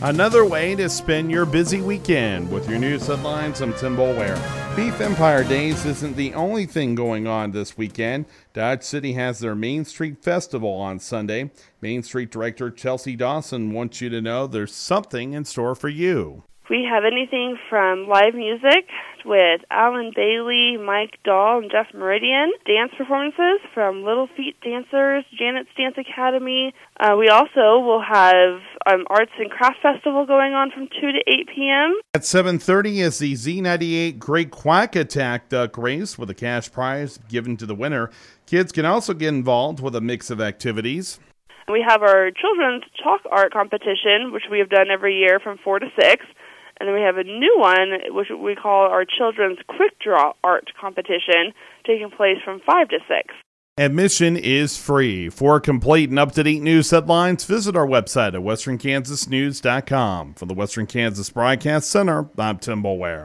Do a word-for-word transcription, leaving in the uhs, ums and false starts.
Another way to spend your busy weekend. With your news headlines, I'm Tim Boulware. Beef Empire Days isn't the only thing going on this weekend. Dodge City has their Main Street Festival on Sunday. Main Street Director Chelsea Dawson wants you to know there's something in store for you. We have anything from live music with Alan Bailey, Mike Dahl, and Jeff Meridian, dance performances from Little Feet Dancers, Janet's Dance Academy. Uh, we also will have um, Arts and Craft Festival going on from two to eight p.m. At seven thirty is the Z ninety-eight Great Quack Attack Duck Race with a cash prize given to the winner. Kids can also get involved with a mix of activities. We have our children's chalk art competition, which we have done every year from four to six. And then we have a new one, which we call our Children's Quick Draw Art Competition, taking place from five to six. Admission is free. For complete and up-to-date news headlines, visit our website at western kansas news dot com. For the Western Kansas Broadcast Center, I'm Tim Boulware.